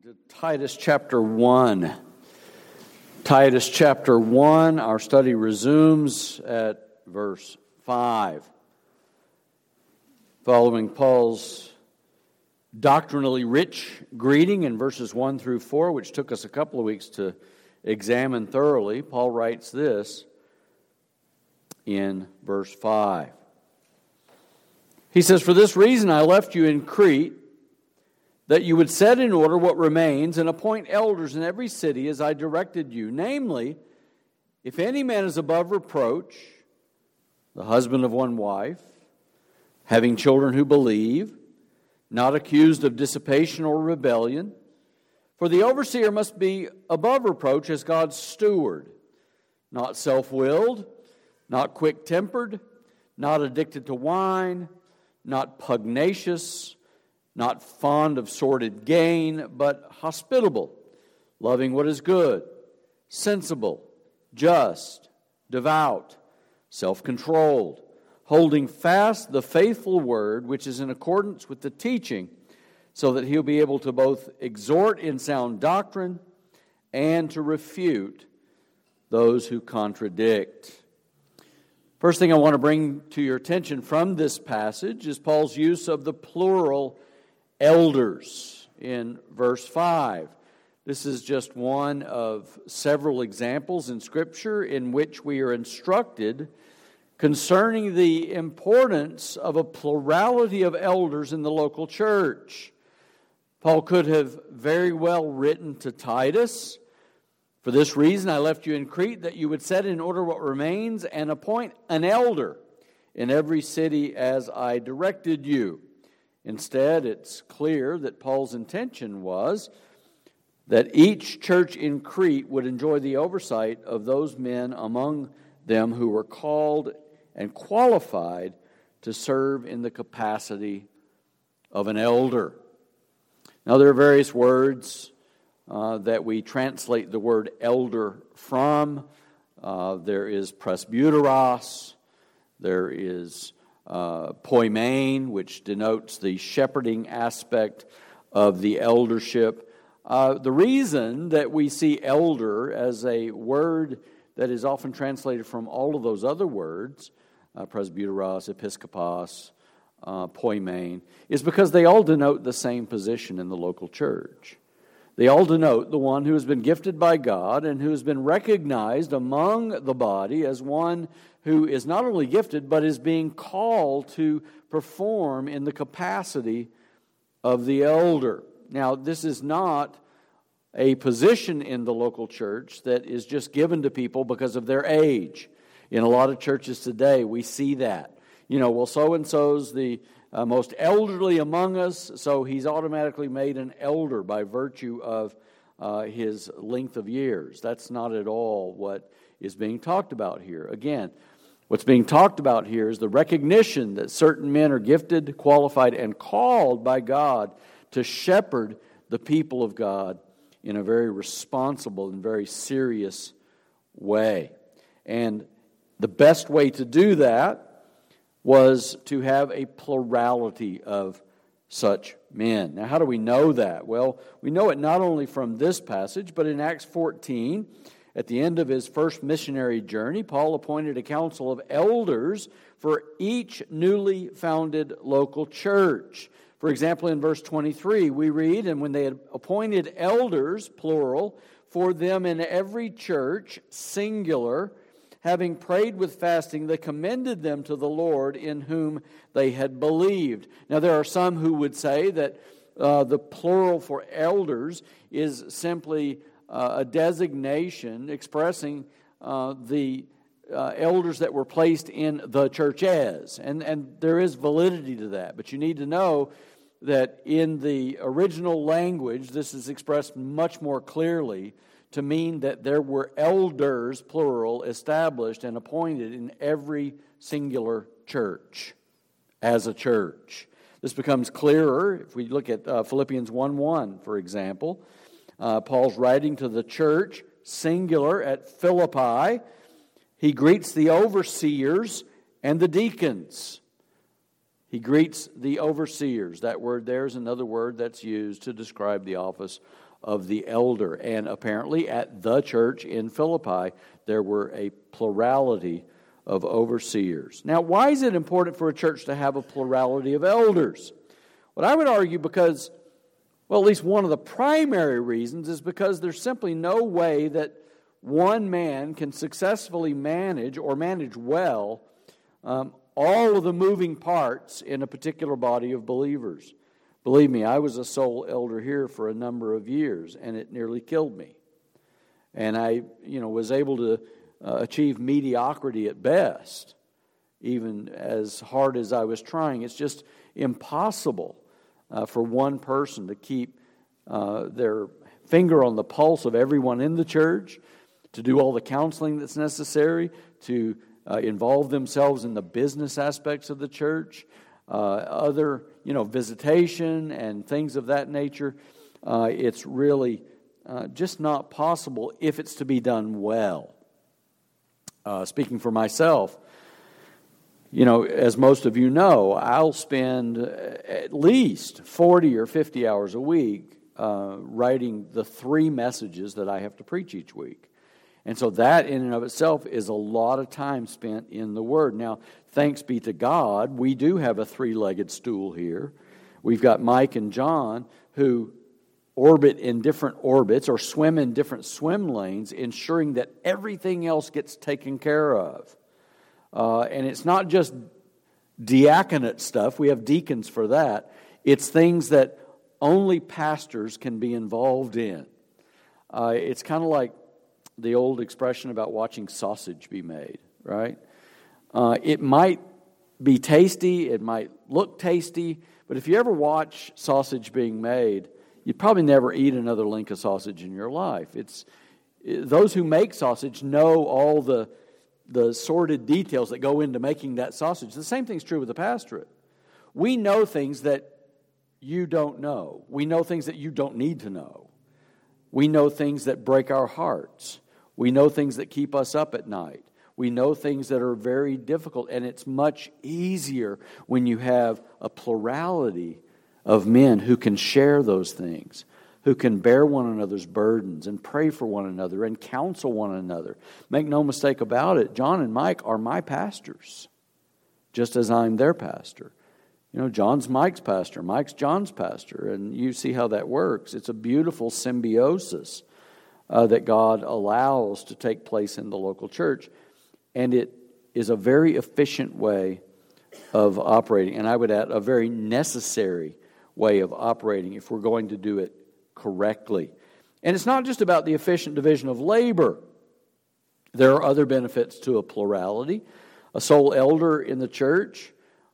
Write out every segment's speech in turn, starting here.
to Titus chapter 1. Titus chapter 1, our study resumes at verse 5. Following Paul's doctrinally rich greeting in verses 1 through 4, which took us a couple of weeks to examine thoroughly, Paul writes this in verse 5. He says, "For this reason I left you in Crete, that you would set in order what remains and appoint elders in every city as I directed you. Namely, if any man is above reproach, the husband of one wife, having children who believe, not accused of dissipation or rebellion. For the overseer must be above reproach as God's steward, not self-willed, not quick-tempered, not addicted to wine, not pugnacious, not fond of sordid gain, but hospitable, loving what is good, sensible, just, devout, self-controlled, holding fast the faithful word which is in accordance with the teaching, so that he'll be able to both exhort in sound doctrine and to refute those who contradict." First thing I want to bring to your attention from this passage is Paul's use of the plural elders in verse 5. This is just one of several examples in Scripture in which we are instructed concerning the importance of a plurality of elders in the local church. Paul could have very well written to Titus, "For this reason I left you in Crete, that you would set in order what remains and appoint an elder in every city as I directed you." Instead, it's clear that Paul's intention was that each church in Crete would enjoy the oversight of those men among them who were called and qualified to serve in the capacity of an elder. Now, there are various words that we translate the word elder from. There is presbyteros, there is poimen, which denotes the shepherding aspect of the eldership. The reason that we see elder as a word that is often translated from all of those other words, presbyteros, episkopos, poimen, is because they all denote the same position in the local church. They all denote the one who has been gifted by God and who has been recognized among the body as one who is not only gifted, but is being called to perform in the capacity of the elder. Now, this is not a position in the local church that is just given to people because of their age. In a lot of churches today, we see that. Well, so-and-so's the most elderly among us, so he's automatically made an elder by virtue of his length of years. That's not at all what is being talked about here. Again, what's being talked about here is the recognition that certain men are gifted, qualified, and called by God to shepherd the people of God in a very responsible and very serious way. And the best way to do that was to have a plurality of such men. Now, how do we know that? Well, we know it not only from this passage, but in Acts 14, at the end of his first missionary journey, Paul appointed a council of elders for each newly founded local church. For example, in verse 23, we read, "And when they had appointed elders, plural, for them in every church, singular, having prayed with fasting, they commended them to the Lord in whom they had believed." Now, there are some who would say that the plural for elders is simply a designation expressing the elders that were placed in the churches. And there is validity to that. But you need to know that in the original language, this is expressed much more clearly to mean that there were elders, plural, established and appointed in every singular church as a church. This becomes clearer if we look at Philippians 1:1, for example. Paul's writing to the church, singular, at Philippi. He greets the overseers and the deacons. He greets the overseers. That word there is another word that's used to describe the office of the elder. And apparently at the church in Philippi, there were a plurality of overseers. Now, why is it important for a church to have a plurality of elders? Well, I would argue because, well, at least one of the primary reasons is because there's simply no way that one man can successfully manage or manage well all of the moving parts in a particular body of believers. Believe me, I was a sole elder here for a number of years, and it nearly killed me. And I, was able to achieve mediocrity at best, even as hard as I was trying. It's just impossible for one person to keep their finger on the pulse of everyone in the church, to do all the counseling that's necessary, to involve themselves in the business aspects of the church, other, visitation and things of that nature. It's really just not possible if it's to be done well. Speaking for myself, as most of you know, I'll spend at least 40 or 50 hours a week writing the 3 messages that I have to preach each week. And so that in and of itself is a lot of time spent in the Word. Now, thanks be to God, we do have a 3-legged stool here. We've got Mike and John who orbit in different orbits or swim in different swim lanes, ensuring that everything else gets taken care of. And it's not just diaconate stuff. We have deacons for that. It's things that only pastors can be involved in. It's kind of like the old expression about watching sausage be made, right? It might be tasty, it might look tasty, but if you ever watch sausage being made, you'd probably never eat another link of sausage in your life. Those who make sausage know all the sordid details that go into making that sausage. The same thing's true with the pastorate. We know things that you don't know. We know things that you don't need to know. We know things that break our hearts. We know things that keep us up at night. We know things that are very difficult, and it's much easier when you have a plurality of men who can share those things, who can bear one another's burdens and pray for one another and counsel one another. Make no mistake about it, John and Mike are my pastors, just as I'm their pastor. John's Mike's pastor, Mike's John's pastor, and you see how that works. It's a beautiful symbiosis that God allows to take place in the local church. And it is a very efficient way of operating. And I would add a very necessary way of operating if we're going to do it correctly. And it's not just about the efficient division of labor. There are other benefits to a plurality. A sole elder in the church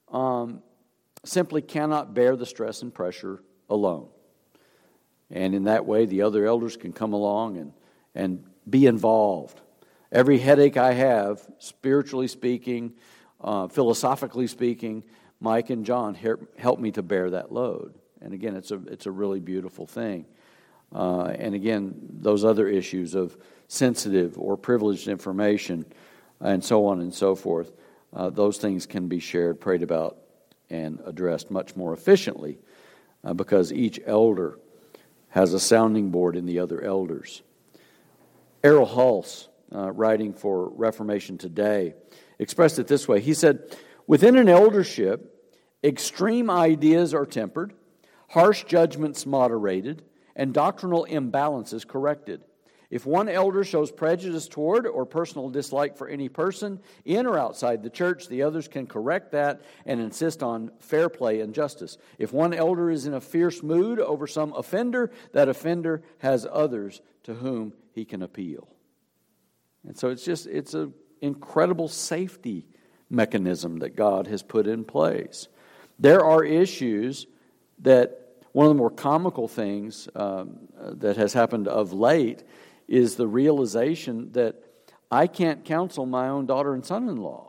simply cannot bear the stress and pressure alone. And in that way, the other elders can come along and be involved. Every headache I have, spiritually speaking, philosophically speaking, Mike and John help me to bear that load. And again, it's a really beautiful thing. And again, those other issues of sensitive or privileged information and so on and so forth, those things can be shared, prayed about, and addressed much more efficiently because each elder has a sounding board in the other elders. Errol Hulse, writing for Reformation Today, expressed it this way. He said, "Within an eldership, extreme ideas are tempered, harsh judgments moderated, and doctrinal imbalances corrected. If one elder shows prejudice toward or personal dislike for any person in or outside the church, the others can correct that and insist on fair play and justice. If one elder is in a fierce mood over some offender, that offender has others to whom he can appeal." And so it's an incredible safety mechanism that God has put in place. There are issues that, one of the more comical things that has happened of late is the realization that I can't counsel my own daughter and son-in-law.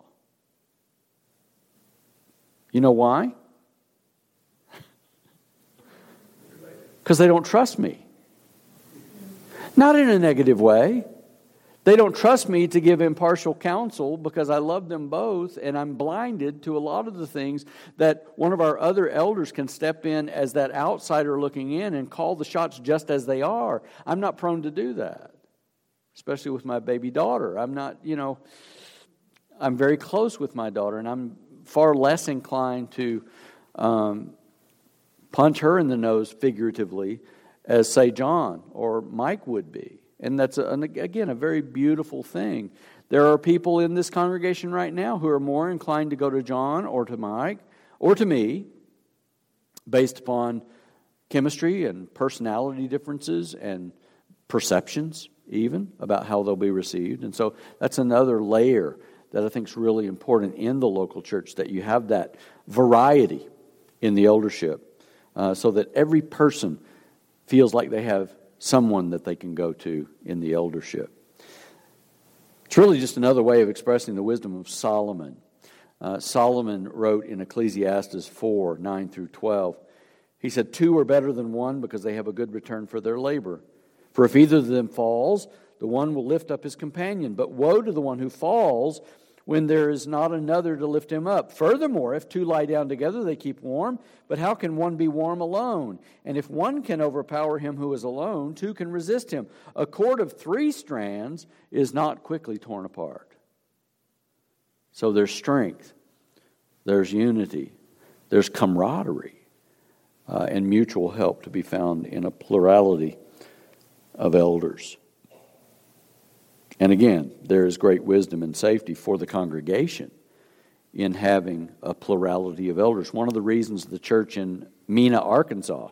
You know why? Because they don't trust me. Not in a negative way. They don't trust me to give impartial counsel because I love them both, and I'm blinded to a lot of the things that one of our other elders can step in as that outsider looking in and call the shots just as they are. I'm not prone to do that, especially with my baby daughter. I'm not, I'm very close with my daughter, and I'm far less inclined to punch her in the nose figuratively as, say, John or Mike would be. And that's, again, a very beautiful thing. There are people in this congregation right now who are more inclined to go to John or to Mike or to me based upon chemistry and personality differences and perceptions even about how they'll be received. And so that's another layer that I think is really important in the local church, that you have that variety in the eldership so that every person feels like they have someone that they can go to in the eldership. It's really just another way of expressing the wisdom of Solomon. Solomon wrote in Ecclesiastes 4, 9 through 12, he said, 2 are better than 1 because they have a good return for their labor. For if either of them falls, the one will lift up his companion. But woe to the one who falls when there is not another to lift him up. Furthermore, if 2 lie down together, they keep warm. But how can one be warm alone? And if one can overpower him who is alone, 2 can resist him. A cord of 3 strands is not quickly torn apart. So there's strength, there's unity, there's camaraderie, and mutual help to be found in a plurality of elders. And again, there is great wisdom and safety for the congregation in having a plurality of elders. One of the reasons the church in Mena, Arkansas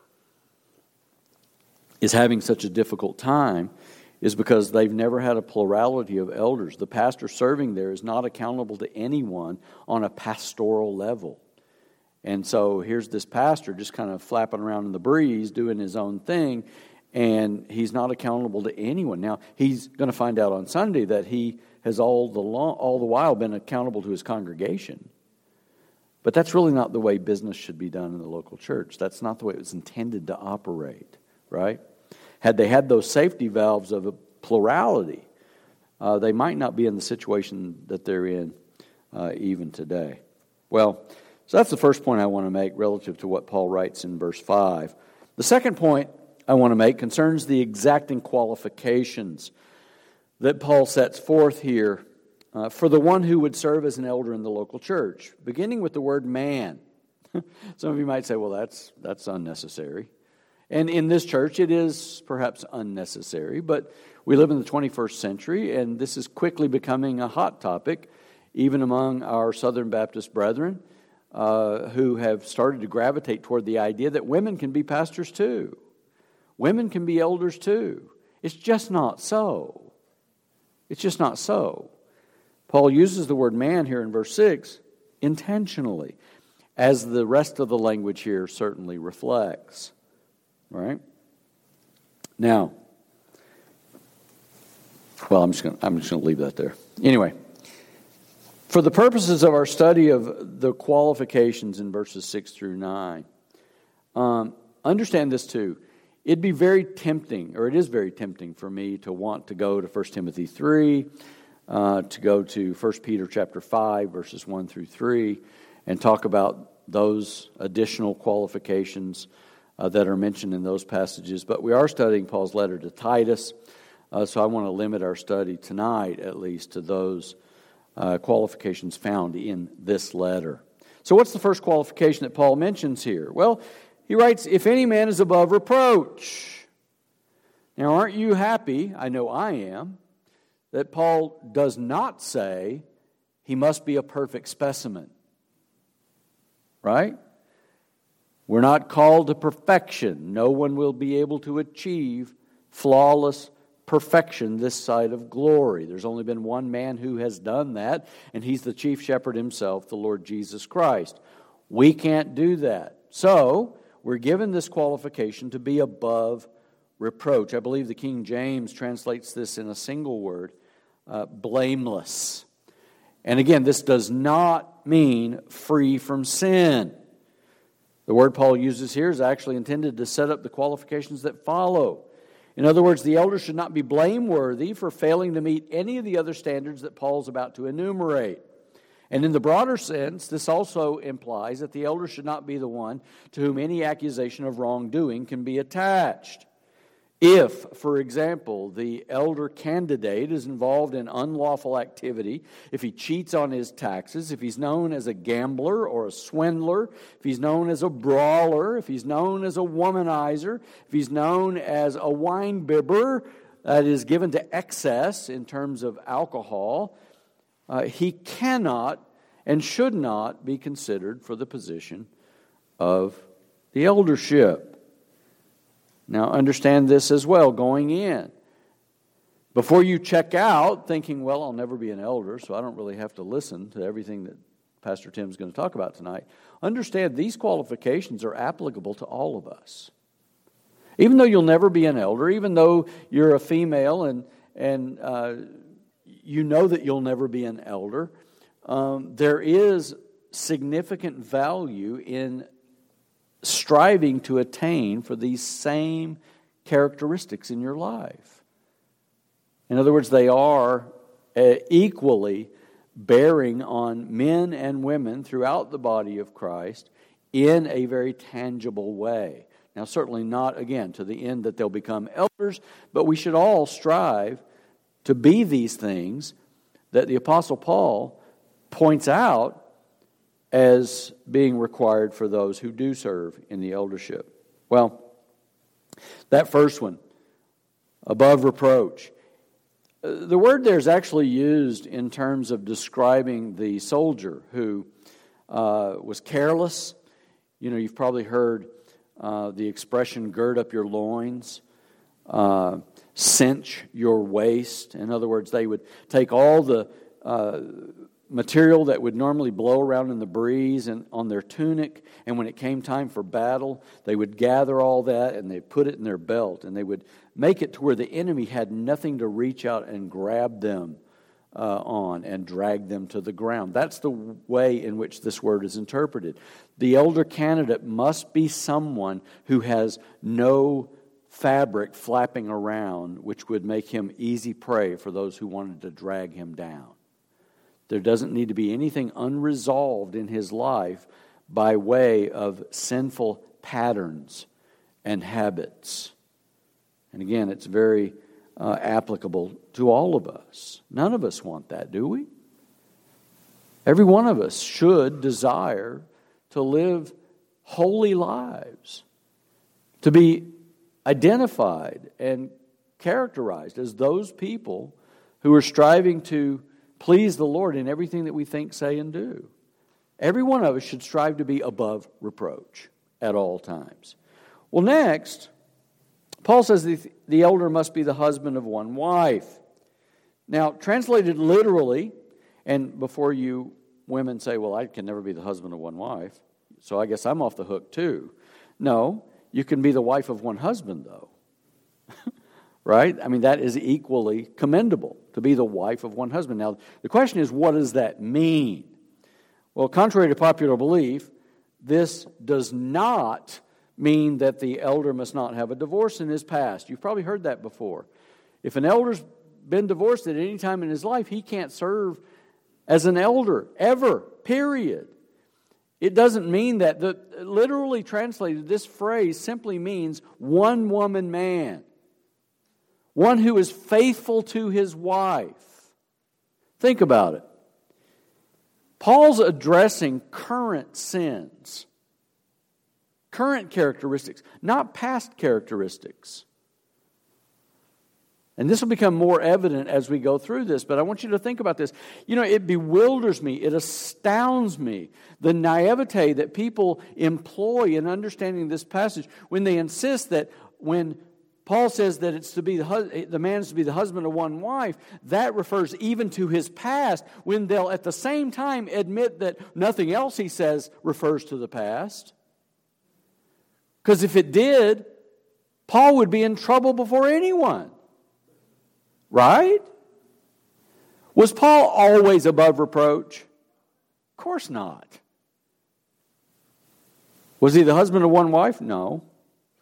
is having such a difficult time is because they've never had a plurality of elders. The pastor serving there is not accountable to anyone on a pastoral level. And so here's this pastor just kind of flapping around in the breeze, doing his own thing, and he's not accountable to anyone. Now, he's going to find out on Sunday that he has all the while been accountable to his congregation. But that's really not the way business should be done in the local church. That's not the way it was intended to operate, right? Had they had those safety valves of a plurality, they might not be in the situation that they're in even today. Well, so that's the first point I want to make relative to what Paul writes in verse 5. The second point I want to make concerns the exacting qualifications that Paul sets forth here for the one who would serve as an elder in the local church, beginning with the word man. Some of you might say, well, that's unnecessary. And in this church, it is perhaps unnecessary, but we live in the 21st century, and this is quickly becoming a hot topic, even among our Southern Baptist brethren who have started to gravitate toward the idea that women can be pastors too. Women can be elders too. It's just not so. It's just not so. Paul uses the word man here in verse 6 intentionally, as the rest of the language here certainly reflects. Right? Now, well, I'm just going to leave that there. Anyway, for the purposes of our study of the qualifications in verses 6 through 9, understand this too. It'd be very tempting, or it is very tempting for me to want to go to 1 Timothy 3, to go to 1 Peter chapter 5, verses 1 through 3, and talk about those additional qualifications that are mentioned in those passages. But we are studying Paul's letter to Titus, so I want to limit our study tonight, at least, to those qualifications found in this letter. So what's the first qualification that Paul mentions here? Well, he writes, if any man is above reproach. Now, aren't you happy, I know I am, that Paul does not say he must be a perfect specimen? Right? We're not called to perfection. No one will be able to achieve flawless perfection this side of glory. There's only been one man who has done that, and he's the chief shepherd himself, the Lord Jesus Christ. We can't do that. So, we're given this qualification to be above reproach. I believe the King James translates this in a single word, blameless. And again, this does not mean free from sin. The word Paul uses here is actually intended to set up the qualifications that follow. In other words, the elder should not be blameworthy for failing to meet any of the other standards that Paul's about to enumerate. And in the broader sense, this also implies that the elder should not be the one to whom any accusation of wrongdoing can be attached. If, for example, the elder candidate is involved in unlawful activity, if he cheats on his taxes, if he's known as a gambler or a swindler, if he's known as a brawler, if he's known as a womanizer, if he's known as a wine bibber that is given to excess in terms of alcohol, he cannot and should not be considered for the position of the eldership. Now, understand this as well going in. Before you check out thinking, well, I'll never be an elder, so I don't really have to listen to everything that Pastor Tim's going to talk about tonight, understand these qualifications are applicable to all of us. Even though you'll never be an elder, even though you're a female and you know that you'll never be an elder, there is significant value in striving to attain for these same characteristics in your life. In other words, they are equally bearing on men and women throughout the body of Christ in a very tangible way. Now, certainly not, again, to the end that they'll become elders, but we should all strive to be these things that the Apostle Paul points out as being required for those who do serve in the eldership. Well, that first one, above reproach. The word there is actually used in terms of describing the soldier who was careless. You know, you've probably heard the expression, gird up your loins, cinch your waist. In other words, they would take all the material that would normally blow around in the breeze and on their tunic, and when it came time for battle, they would gather all that and they'd put it in their belt, and they would make it to where the enemy had nothing to reach out and grab them on and drag them to the ground. That's the way in which this word is interpreted. The elder candidate must be someone who has no fabric flapping around which would make him easy prey for those who wanted to drag him down. There doesn't need to be anything unresolved in his life by way of sinful patterns and habits. And again, it's very applicable to all of us. None of us want that, do we? Every one of us should desire to live holy lives, to be identified and characterized as those people who are striving to please the Lord in everything that we think, say, and do. Every one of us should strive to be above reproach at all times. Well, next, Paul says the elder must be the husband of one wife. Now, translated literally, and before you women say, well, I can never be the husband of one wife, so I guess I'm off the hook too. No, you can be the wife of one husband, though. Right? I mean, that is equally commendable, to be the wife of one husband. Now, the question is, what does that mean? Well, contrary to popular belief, this does not mean that the elder must not have a divorce in his past. You've probably heard that before. If an elder's been divorced at any time in his life, he can't serve as an elder, ever, period. It doesn't mean that. Literally translated, this phrase simply means one woman man. One who is faithful to his wife. Think about it. Paul's addressing current sins, current characteristics, not past characteristics. And this will become more evident as we go through this, but I want you to think about this. You know, it bewilders me, it astounds me, the naivete that people employ in understanding this passage when they insist that when Paul says that it's to be the man is to be the husband of one wife, that refers even to his past, when they'll at the same time admit that nothing else he says refers to the past. Because if it did, Paul would be in trouble before anyone. Right? Was Paul always above reproach? Of course not. Was he the husband of one wife? No.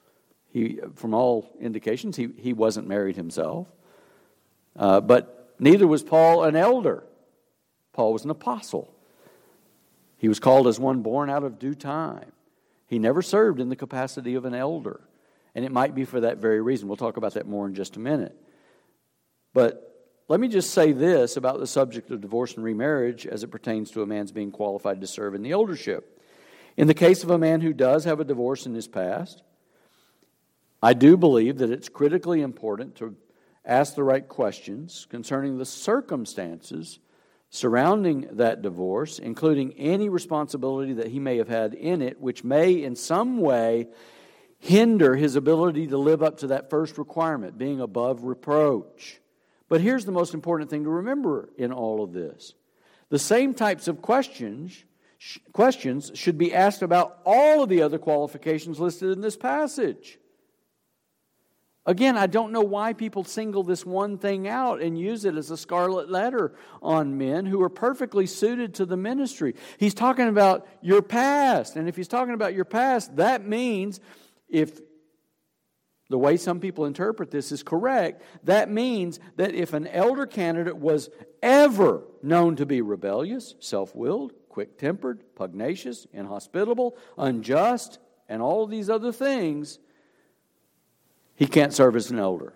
From all indications, he wasn't married himself. But neither was Paul an elder. Paul was an apostle. He was called as one born out of due time. He never served in the capacity of an elder. And it might be for that very reason. We'll talk about that more in just a minute. But let me just say this about the subject of divorce and remarriage as it pertains to a man's being qualified to serve in the eldership. In the case of a man who does have a divorce in his past, I do believe that it's critically important to ask the right questions concerning the circumstances surrounding that divorce, including any responsibility that he may have had in it, which may in some way hinder his ability to live up to that first requirement, being above reproach. But here's the most important thing to remember in all of this. The same types of questions should be asked about all of the other qualifications listed in this passage. Again, I don't know why people single this one thing out and use it as a scarlet letter on men who are perfectly suited to the ministry. He's talking about your past. And if he's talking about your past, that means, if the way some people interpret this is correct, that means that if an elder candidate was ever known to be rebellious, self-willed, quick-tempered, pugnacious, inhospitable, unjust, and all of these other things, he can't serve as an elder.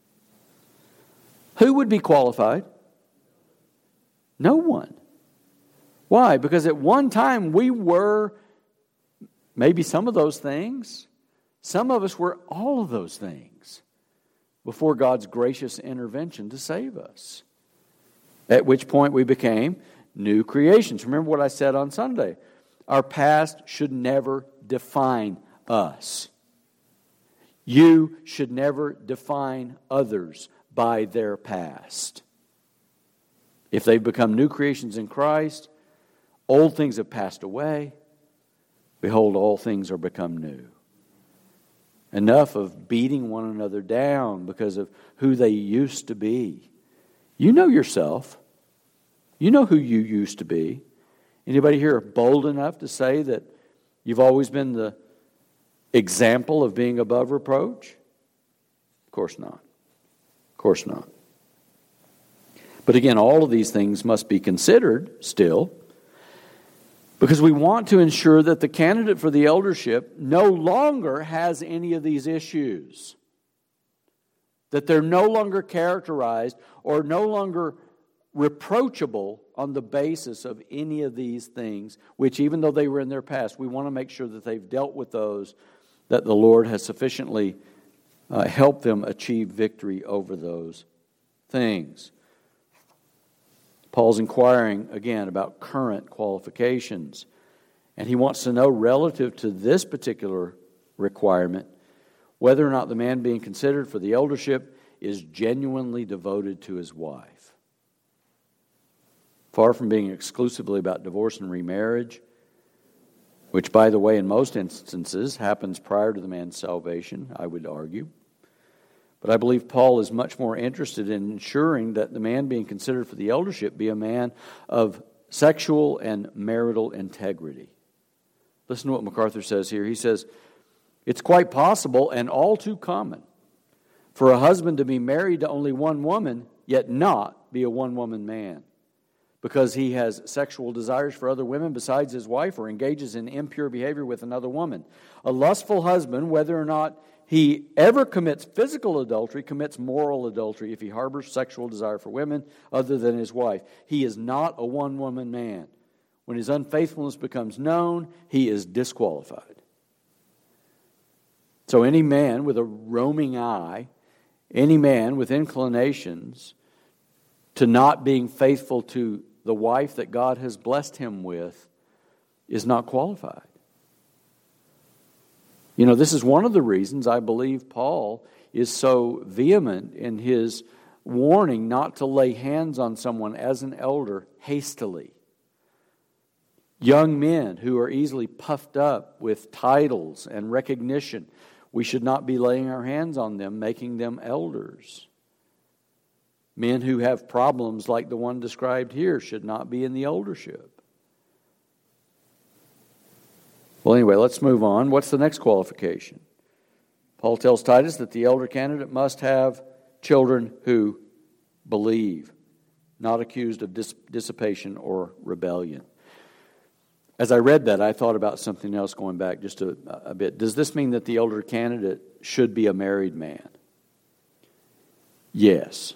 Who would be qualified? No one. Why? Because at one time we were maybe some of those things. Some of us were all of those things before God's gracious intervention to save us. At which point we became new creations. Remember what I said on Sunday. Our past should never define us. You should never define others by their past. If they've become new creations in Christ, old things have passed away. Behold, all things are become new. Enough of beating one another down because of who they used to be. You know yourself. You know who you used to be. Anybody here bold enough to say that you've always been the example of being above reproach? Of course not. Of course not. But again, all of these things must be considered still, because we want to ensure that the candidate for the eldership no longer has any of these issues. That they're no longer characterized or no longer reproachable on the basis of any of these things, which even though they were in their past, we want to make sure that they've dealt with those, that the Lord has sufficiently helped them achieve victory over those things. Paul's inquiring again about current qualifications, and he wants to know, relative to this particular requirement, whether or not the man being considered for the eldership is genuinely devoted to his wife. Far from being exclusively about divorce and remarriage, which, by the way, in most instances happens prior to the man's salvation, I would argue. But I believe Paul is much more interested in ensuring that the man being considered for the eldership be a man of sexual and marital integrity. Listen to what MacArthur says here. He says, it's quite possible and all too common for a husband to be married to only one woman, yet not be a one-woman man, because he has sexual desires for other women besides his wife, or engages in impure behavior with another woman. A lustful husband, whether or not he ever commits physical adultery, commits moral adultery if he harbors sexual desire for women other than his wife. He is not a one-woman man. When his unfaithfulness becomes known, he is disqualified. So any man with a roaming eye, any man with inclinations to not being faithful to the wife that God has blessed him with is not qualified. You know, this is one of the reasons I believe Paul is so vehement in his warning not to lay hands on someone as an elder hastily. Young men who are easily puffed up with titles and recognition, we should not be laying our hands on them, making them elders. Men who have problems like the one described here should not be in the eldership. Well, anyway, let's move on. What's the next qualification? Paul tells Titus that the elder candidate must have children who believe, not accused of dissipation or rebellion. As I read that, I thought about something else going back just a bit. Does this mean that the elder candidate should be a married man? Yes.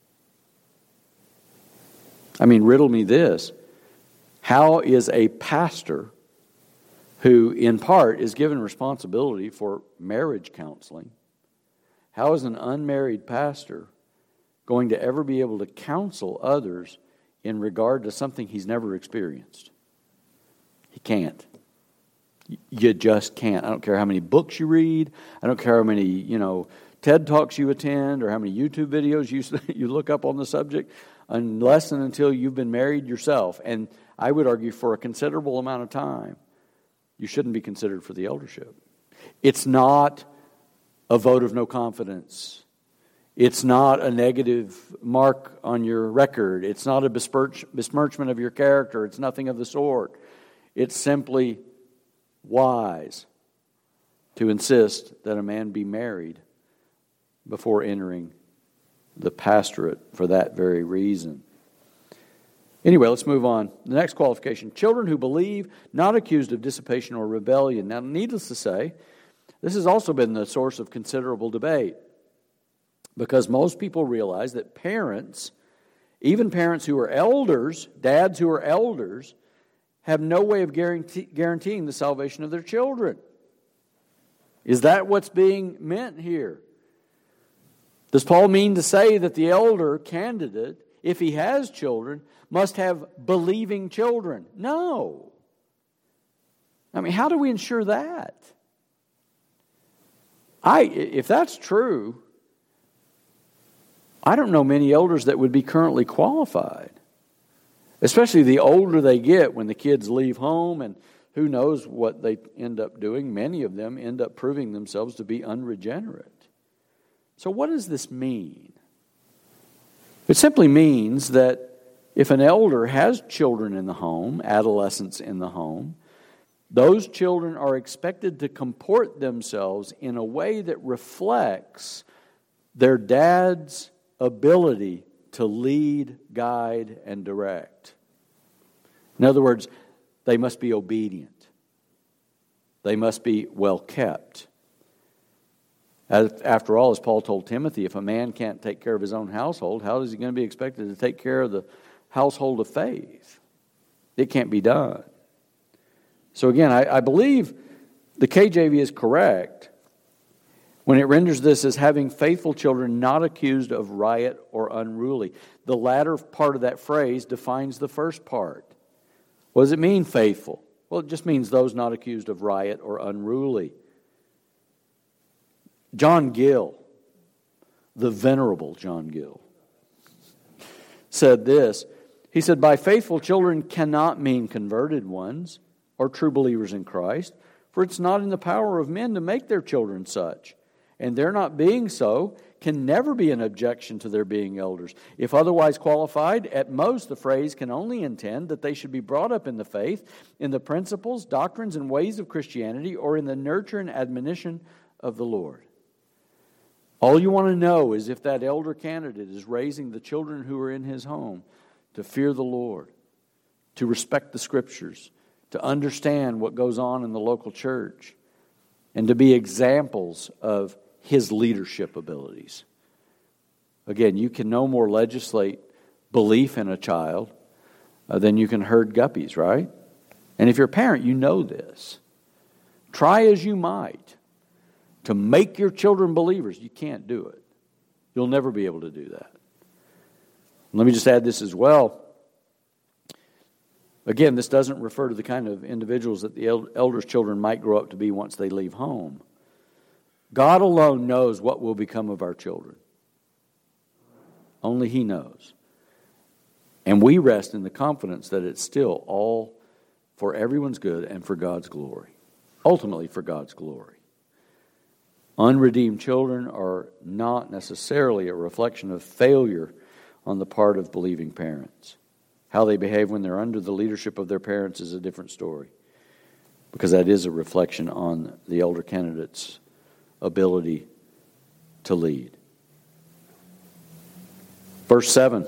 I mean, riddle me this. How is a pastor who, in part, is given responsibility for marriage counseling, how is an unmarried pastor going to ever be able to counsel others in regard to something he's never experienced? He can't. You just can't. I don't care how many books you read. I don't care how many, TED Talks you attend or how many YouTube videos you look up on the subject, unless and until you've been married yourself. And I would argue for a considerable amount of time, you shouldn't be considered for the eldership. It's not a vote of no confidence. It's not a negative mark on your record. It's not a besmirchment of your character. It's nothing of the sort. It's simply wise to insist that a man be married before entering the pastorate for that very reason. Anyway, let's move on. The next qualification, children who believe, not accused of dissipation or rebellion. Now, needless to say, this has also been the source of considerable debate, because most people realize that parents, even parents who are elders, dads who are elders, have no way of guaranteeing the salvation of their children. Is that what's being meant here? Does Paul mean to say that the elder candidate, if he has children, must have believing children? No. I mean, how do we ensure that? If that's true, I don't know many elders that would be currently qualified. Especially the older they get, when the kids leave home, and who knows what they end up doing. Many of them end up proving themselves to be unregenerate. So what does this mean? It simply means that if an elder has children in the home, adolescents in the home, those children are expected to comport themselves in a way that reflects their dad's ability to lead, guide, and direct. In other words, they must be obedient. They must be well kept. After all, as Paul told Timothy, if a man can't take care of his own household, how is he going to be expected to take care of the household of faith? It can't be done. So again, I believe the KJV is correct when it renders this as having faithful children not accused of riot or unruly. The latter part of that phrase defines the first part. What does it mean, faithful? Well, it just means those not accused of riot or unruly. John Gill, the venerable John Gill, said this. He said, by faithful children cannot mean converted ones or true believers in Christ, for it's not in the power of men to make their children such. And their not being so can never be an objection to their being elders. If otherwise qualified, at most the phrase can only intend that they should be brought up in the faith, in the principles, doctrines, and ways of Christianity, or in the nurture and admonition of the Lord. All you want to know is if that elder candidate is raising the children who are in his home to fear the Lord, to respect the Scriptures, to understand what goes on in the local church, and to be examples of his leadership abilities. Again, you can no more legislate belief in a child than you can herd guppies, right? And if you're a parent, you know this. Try as you might to make your children believers, you can't do it. You'll never be able to do that. Let me just add this as well. Again, this doesn't refer to the kind of individuals that the elders' children might grow up to be once they leave home. God alone knows what will become of our children. Only He knows. And we rest in the confidence that it's still all for everyone's good and for God's glory. Ultimately for God's glory. Unredeemed children are not necessarily a reflection of failure on the part of believing parents. How they behave when they're under the leadership of their parents is a different story, because that is a reflection on the elder candidate's ability to lead. Verse 7.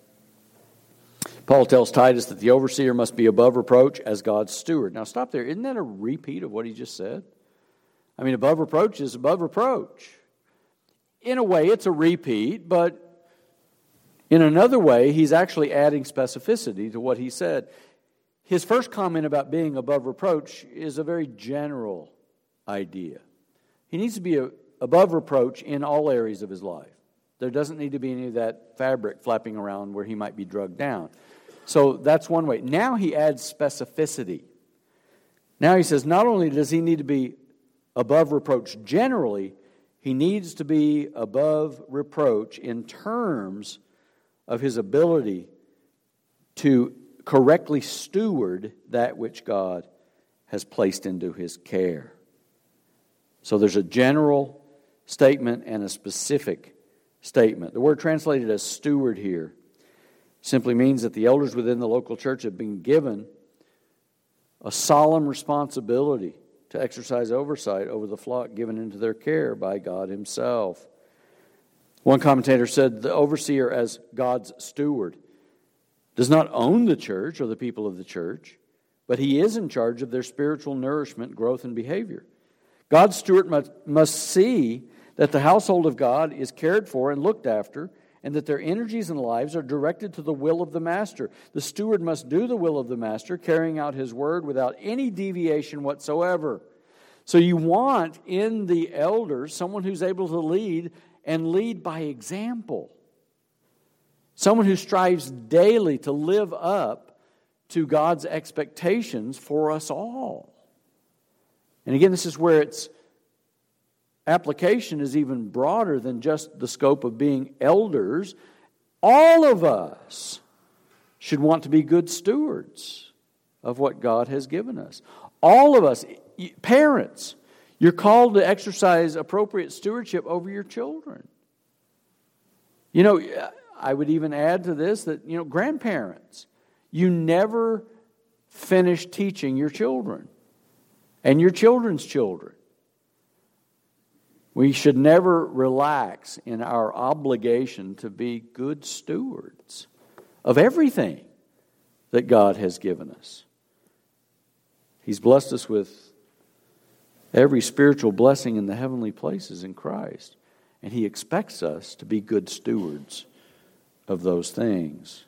Paul tells Titus that the overseer must be above reproach as God's steward. Now stop there. Isn't that a repeat of what he just said? I mean, above reproach is above reproach. In a way, it's a repeat, but in another way, he's actually adding specificity to what he said. His first comment about being above reproach is a very general idea. He needs to be above reproach in all areas of his life. There doesn't need to be any of that fabric flapping around where he might be drugged down. So that's one way. Now he adds specificity. Now he says not only does he need to be above reproach generally, he needs to be above reproach in terms of his ability to correctly steward that which God has placed into his care. So there's a general statement and a specific statement. The word translated as steward here simply means that the elders within the local church have been given a solemn responsibility to exercise oversight over the flock given into their care by God himself. One commentator said the overseer, as God's steward, does not own the church or the people of the church, but he is in charge of their spiritual nourishment, growth, and behavior. God's steward must see that the household of God is cared for and looked after, and that their energies and lives are directed to the will of the master. The steward must do the will of the master, carrying out his word without any deviation whatsoever. So you want in the elders someone who's able to lead and lead by example. Someone who strives daily to live up to God's expectations for us all. And again, this is where its application is even broader than just the scope of being elders. All of us should want to be good stewards of what God has given us. All of us, parents, you're called to exercise appropriate stewardship over your children. You know, I would even add to this that, grandparents, you never finish teaching your children and your children's children. We should never relax in our obligation to be good stewards of everything that God has given us. He's blessed us with every spiritual blessing in the heavenly places in Christ, and He expects us to be good stewards of those things.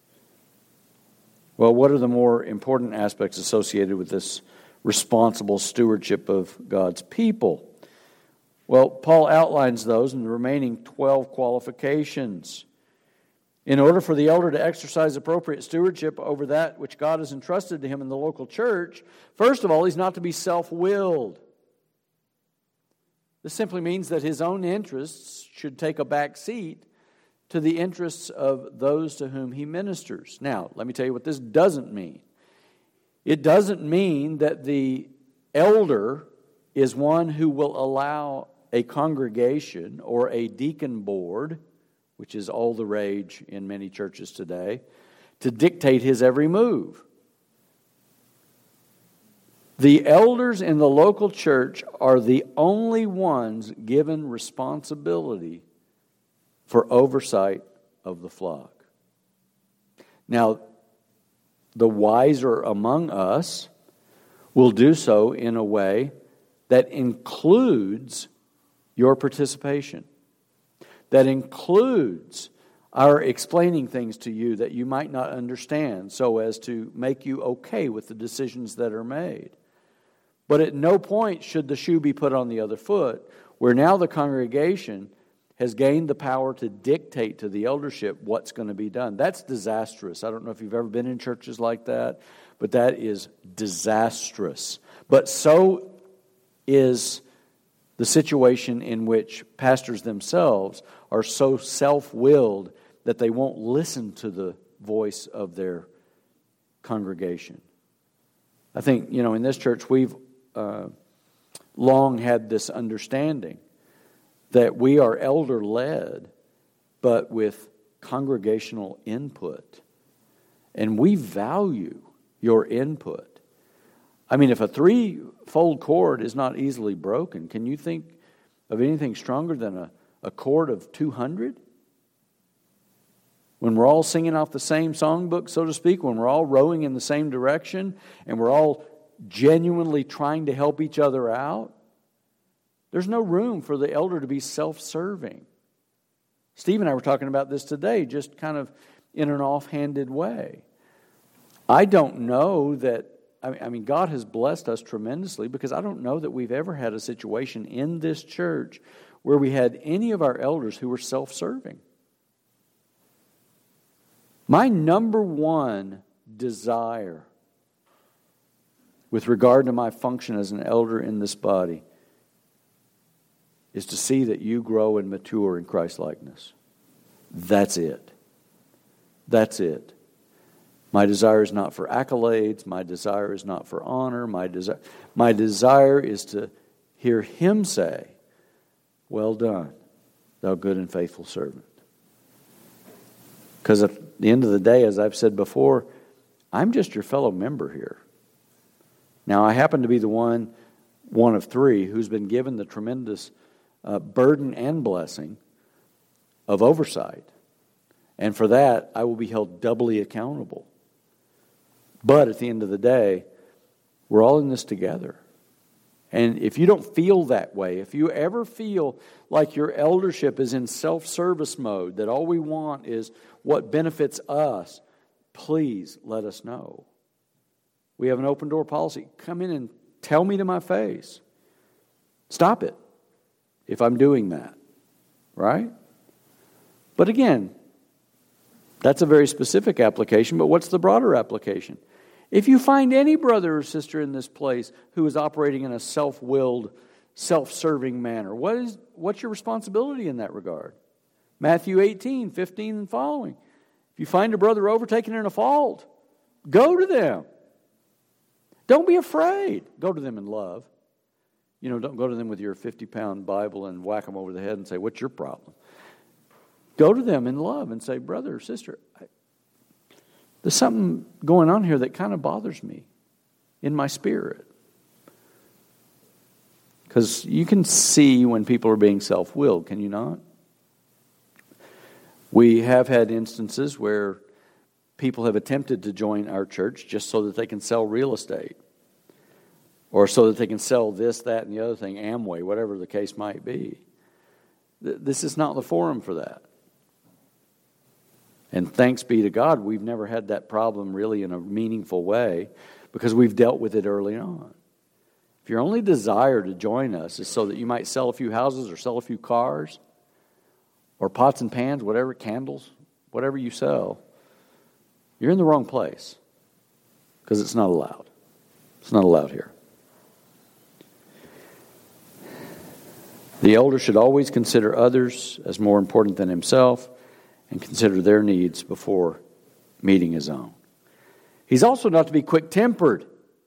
Well, what are the more important aspects associated with this responsible stewardship of God's people? Well, Paul outlines those in the remaining 12 qualifications. In order for the elder to exercise appropriate stewardship over that which God has entrusted to him in the local church, first of all, he's not to be self-willed. This simply means that his own interests should take a back seat to the interests of those to whom he ministers. Now, let me tell you what this doesn't mean. It doesn't mean that the elder is one who will allow a congregation or a deacon board, which is all the rage in many churches today, to dictate his every move. The elders in the local church are the only ones given responsibility for oversight of the flock. Now, the wiser among us will do so in a way that includes your participation, that includes our explaining things to you that you might not understand so as to make you okay with the decisions that are made. But at no point should the shoe be put on the other foot, where now the congregation has gained the power to dictate to the eldership what's going to be done. That's disastrous. I don't know if you've ever been in churches like that, but that is disastrous. But so is the situation in which pastors themselves are so self-willed that they won't listen to the voice of their congregation. I think, in this church we've long had this understanding that we are elder-led, but with congregational input. And we value your input. I mean, if a threefold cord is not easily broken, can you think of anything stronger than a chord of 200? When we're all singing off the same songbook, so to speak, when we're all rowing in the same direction, and we're all genuinely trying to help each other out, there's no room for the elder to be self-serving. Steve and I were talking about this today, just kind of in an offhanded way. I don't know that, I mean, God has blessed us tremendously, because I don't know that we've ever had a situation in this church where we had any of our elders who were self-serving. My number one desire with regard to my function as an elder in this body is to see that you grow and mature in Christ-likeness. That's it. That's it. My desire is not for accolades. My desire is not for honor. My desire is to hear Him say, "Well done, thou good and faithful servant." Because at the end of the day, as I've said before, I'm just your fellow member here. Now, I happen to be the one of three who's been given the tremendous burden and blessing of oversight. And for that, I will be held doubly accountable. But at the end of the day, we're all in this together. And if you don't feel that way, if you ever feel like your eldership is in self-service mode, that all we want is what benefits us, please let us know. We have an open door policy. Come in and tell me to my face. Stop it if I'm doing that, right? But again, that's a very specific application, but what's the broader application? If you find any brother or sister in this place who is operating in a self-willed, self-serving manner, what's your responsibility in that regard? Matthew 18, 15 and following. If you find a brother overtaken in a fault, go to them. Don't be afraid. Go to them in love. You know, don't go to them with your 50-pound Bible and whack them over the head and say, "What's your problem?" Go to them in love and say, "Brother or sister, there's something going on here that kind of bothers me in my spirit." Because you can see when people are being self-willed, can you not? We have had instances where people have attempted to join our church just so that they can sell real estate, or so that they can sell this, that, and the other thing, Amway, whatever the case might be. This is not the forum for that. And thanks be to God, we've never had that problem really in a meaningful way, because we've dealt with it early on. If your only desire to join us is so that you might sell a few houses or sell a few cars or pots and pans, whatever, candles, whatever you sell, you're in the wrong place, because it's not allowed. It's not allowed here. The elder should always consider others as more important than himself and consider their needs before meeting his own. He's also not to be quick-tempered.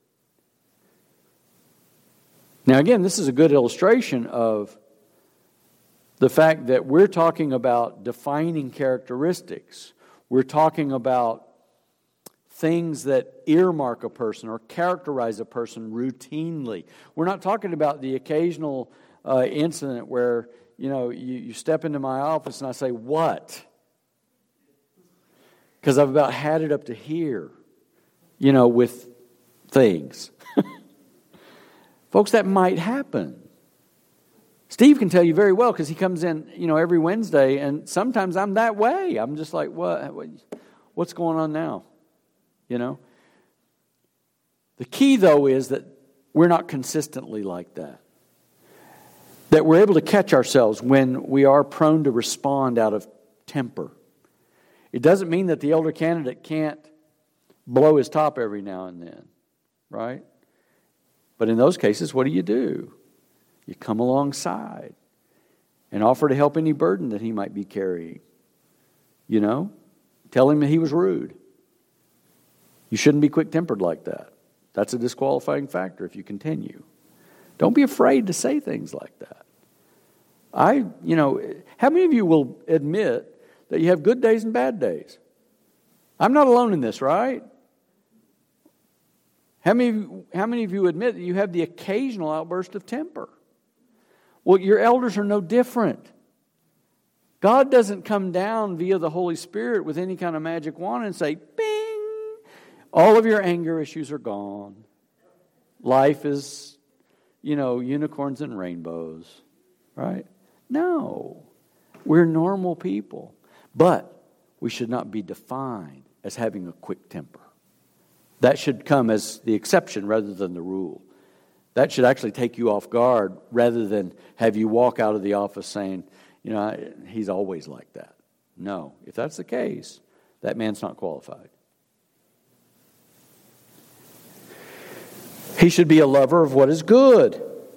Now again, this is a good illustration of the fact that we're talking about defining characteristics. We're talking about things that earmark a person or characterize a person routinely. We're not talking about the occasional incident where, you step into my office and I say, "What?" Because I've about had it up to here, with things. Folks, that might happen. Steve can tell you very well, because he comes in, every Wednesday, and sometimes I'm that way. I'm just like, what's going on now? The key, though, is that we're not consistently like that. That we're able to catch ourselves when we are prone to respond out of temper. It doesn't mean that the elder candidate can't blow his top every now and then, right? But in those cases, what do? You come alongside and offer to help any burden that he might be carrying. Tell him that he was rude. You shouldn't be quick-tempered like that. That's a disqualifying factor if you continue. Don't be afraid to say things like that. How many of you will admit that you have good days and bad days? I'm not alone in this, right? How many of you admit that you have the occasional outburst of temper? Well, your elders are no different. God doesn't come down via the Holy Spirit with any kind of magic wand and say, bing, all of your anger issues are gone. Life is, unicorns and rainbows, right? No. We're normal people. But we should not be defined as having a quick temper. That should come as the exception rather than the rule. That should actually take you off guard rather than have you walk out of the office saying, he's always like that. No, if that's the case, that man's not qualified. He should be a lover of what is good.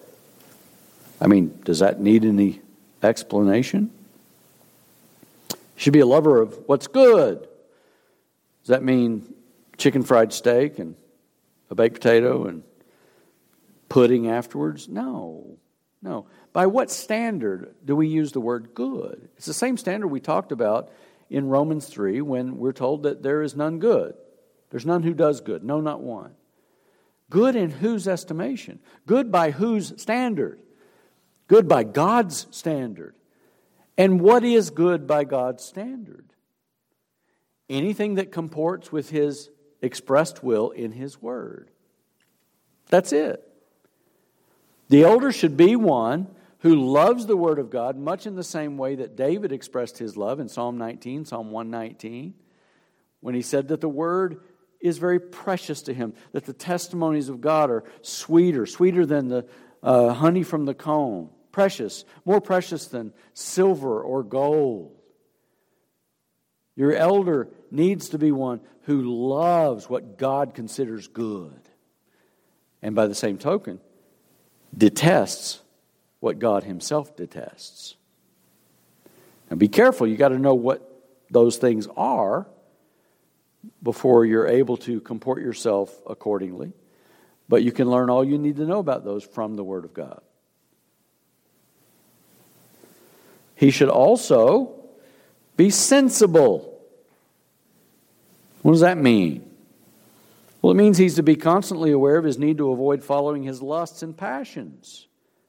Does that need any explanation? He should be a lover of what's good. Does that mean chicken fried steak and a baked potato and pudding afterwards? No. By what standard do we use the word good? It's the same standard we talked about in Romans 3 when we're told that there is none good. There's none who does good. No, not one. Good in whose estimation? Good by whose standard? Good by God's standard. And what is good by God's standard? Anything that comports with His expressed will in His Word. That's it. The elder should be one who loves the Word of God much in the same way that David expressed his love in Psalm 19, Psalm 119, when he said that the Word is very precious to him, that the testimonies of God are sweeter than the honey from the comb, precious, more precious than silver or gold. Your elder needs to be one who loves what God considers good, and by the same token, detests what God Himself detests. Now be careful, you got to know what those things are before you're able to comport yourself accordingly. But you can learn all you need to know about those from the Word of God. He should also be sensible. What does that mean? Well, it means he's to be constantly aware of his need to avoid following his lusts and passions.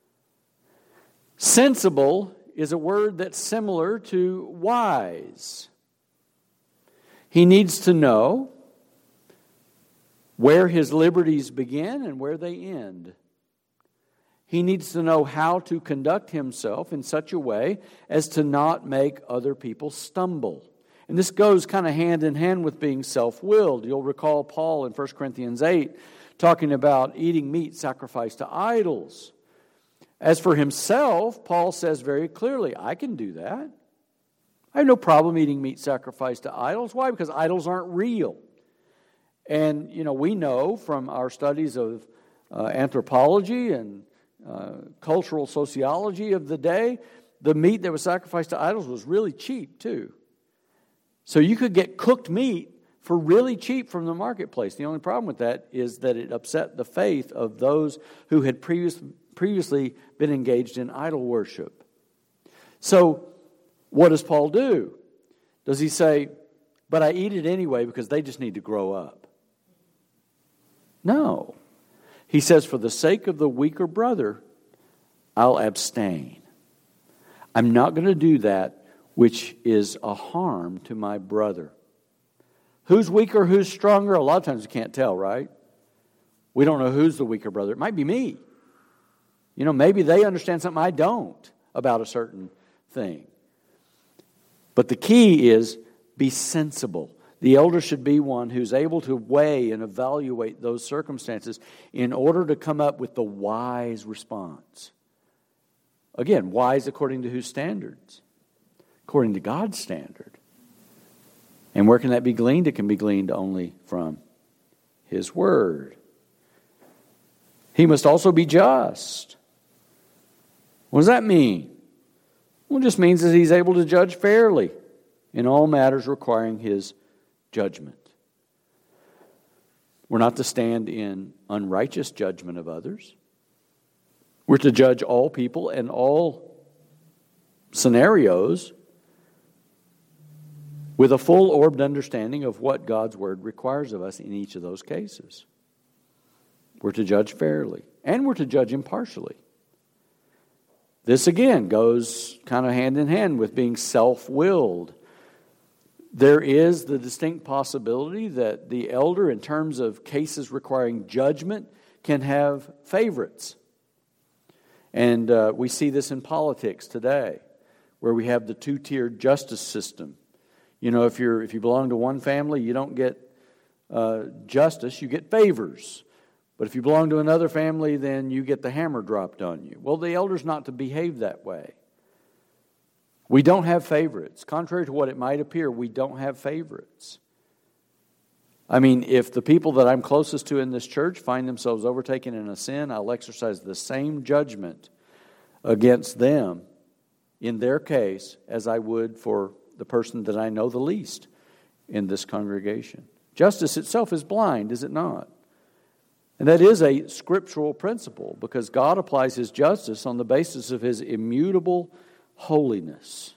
Sensible is a word that's similar to wise. He needs to know where his liberties begin and where they end. He needs to know how to conduct himself in such a way as to not make other people stumble. And this goes kind of hand in hand with being self-willed. You'll recall Paul in 1 Corinthians 8 talking about eating meat sacrificed to idols. As for himself, Paul says very clearly, I can do that. I have no problem eating meat sacrificed to idols. Why? Because idols aren't real. And, we know from our studies of anthropology and cultural sociology of the day, the meat that was sacrificed to idols was really cheap too. So you could get cooked meat for really cheap from the marketplace. The only problem with that is that it upset the faith of those who had previously been engaged in idol worship. So what does Paul do? Does he say, but I eat it anyway because they just need to grow up? No. He says, for the sake of the weaker brother, I'll abstain. I'm not going to do that which is a harm to my brother. Who's weaker, who's stronger? A lot of times we can't tell, right? We don't know who's the weaker brother. It might be me. Maybe they understand something I don't about a certain thing. But the key is be sensible. The elder should be one who's able to weigh and evaluate those circumstances in order to come up with the wise response. Again, wise according to whose standards? According to God's standard. And where can that be gleaned? It can be gleaned only from His Word. He must also be just. What does that mean? Well, it just means that he's able to judge fairly in all matters requiring his judgment. We're not to stand in unrighteous judgment of others. We're to judge all people and all scenarios with a full-orbed understanding of what God's Word requires of us in each of those cases. We're to judge fairly, and we're to judge impartially. This again goes kind of hand in hand with being self-willed. There is the distinct possibility that the elder, in terms of cases requiring judgment, can have favorites. And we see this in politics today, where we have the two-tiered justice system. You know, if you belong to one family, you don't get justice, you get favors. But if you belong to another family, then you get the hammer dropped on you. Well, the elder's not to behave that way. We don't have favorites. Contrary to what it might appear, we don't have favorites. I mean, if the people that I'm closest to in this church find themselves overtaken in a sin, I'll exercise the same judgment against them in their case as I would for the person that I know the least in this congregation. Justice itself is blind, is it not? And that is a scriptural principle, because God applies His justice on the basis of His immutable holiness.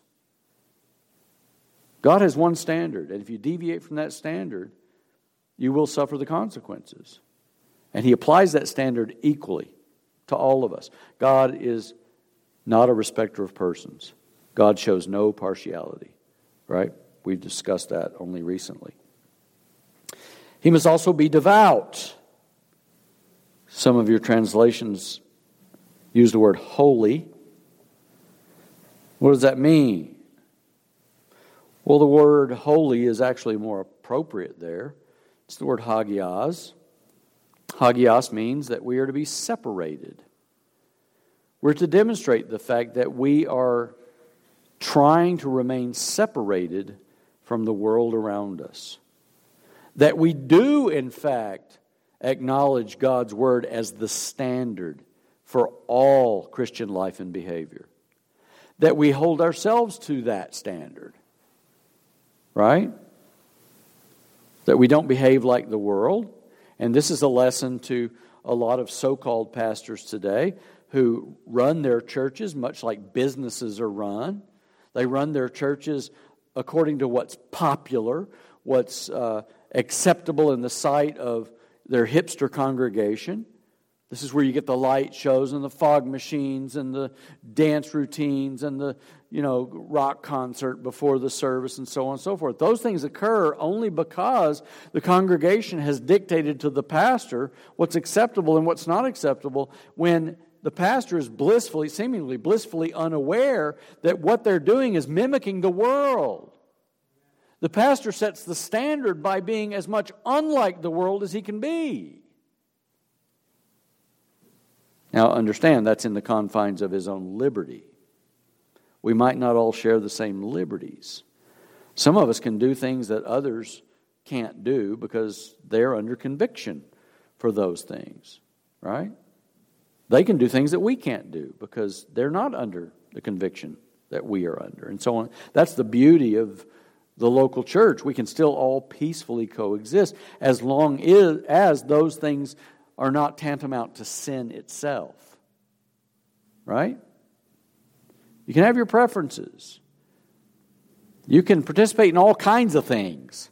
God has one standard, and if you deviate from that standard, you will suffer the consequences. And He applies that standard equally to all of us. God is not a respecter of persons. God shows no partiality, right? We've discussed that only recently. He must also be devout. Some of your translations use the word holy. What does that mean? Well, the word holy is actually more appropriate there. It's the word hagios. Hagios means that we are to be separated. We're to demonstrate the fact that we are trying to remain separated from the world around us. That we do, in fact, acknowledge God's Word as the standard for all Christian life and behavior. That we hold ourselves to that standard. Right? That we don't behave like the world. And this is a lesson to a lot of so-called pastors today who run their churches much like businesses are run. They run their churches according to what's popular, what's acceptable in the sight of their hipster congregation. This is where you get the light shows and the fog machines and the dance routines and the, rock concert before the service and so on and so forth. Those things occur only because the congregation has dictated to the pastor what's acceptable and what's not acceptable, when the pastor is seemingly blissfully unaware that what they're doing is mimicking the world. The pastor sets the standard by being as much unlike the world as he can be. Now, understand, that's in the confines of his own liberty. We might not all share the same liberties. Some of us can do things that others can't do because they're under conviction for those things, right? They can do things that we can't do because they're not under the conviction that we are under, and so on. That's the beauty of the local church. We can still all peacefully coexist as long as those things are not tantamount to sin itself. Right? You can have your preferences. You can participate in all kinds of things.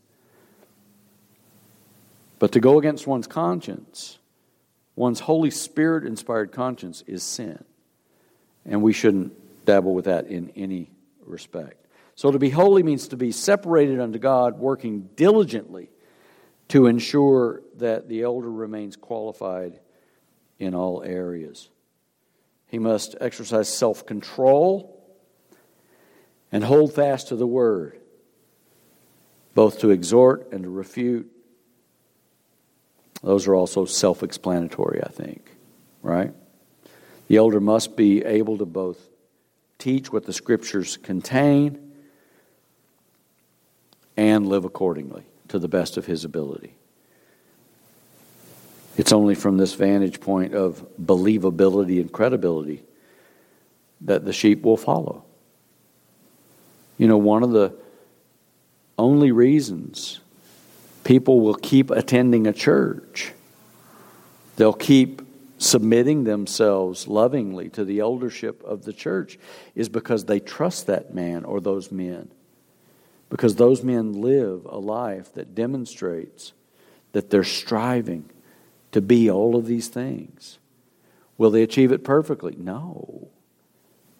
But to go against one's conscience, one's Holy Spirit-inspired conscience, is sin. And we shouldn't dabble with that in any respect. So to be holy means to be separated unto God, working diligently to ensure that the elder remains qualified in all areas. He must exercise self-control and hold fast to the Word, both to exhort and to refute. Those are also self-explanatory, I think, right? The elder must be able to both teach what the Scriptures contain and live accordingly to the best of his ability. It's only from this vantage point of believability and credibility that the sheep will follow. One of the only reasons people will keep attending a church, they'll keep submitting themselves lovingly to the eldership of the church, is because they trust that man or those men. Because those men live a life that demonstrates that they're striving to be all of these things. Will they achieve it perfectly? No.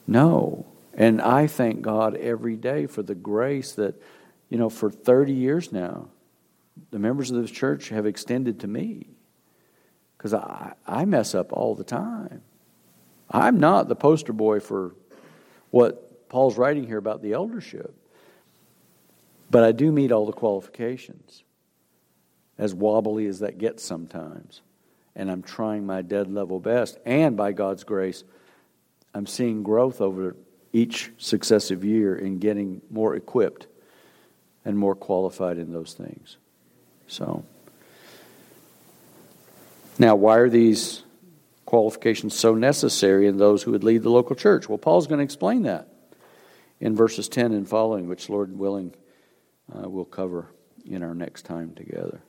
No. And I thank God every day for the grace that, for 30 years now, the members of this church have extended to me. Because I mess up all the time. I'm not the poster boy for what Paul's writing here about the eldership. But I do meet all the qualifications, as wobbly as that gets sometimes. And I'm trying my dead level best. And by God's grace, I'm seeing growth over each successive year in getting more equipped and more qualified in those things. So, now why are these qualifications so necessary in those who would lead the local church? Well, Paul's going to explain that in verses 10 and following, which, Lord willing, we'll cover in our next time together.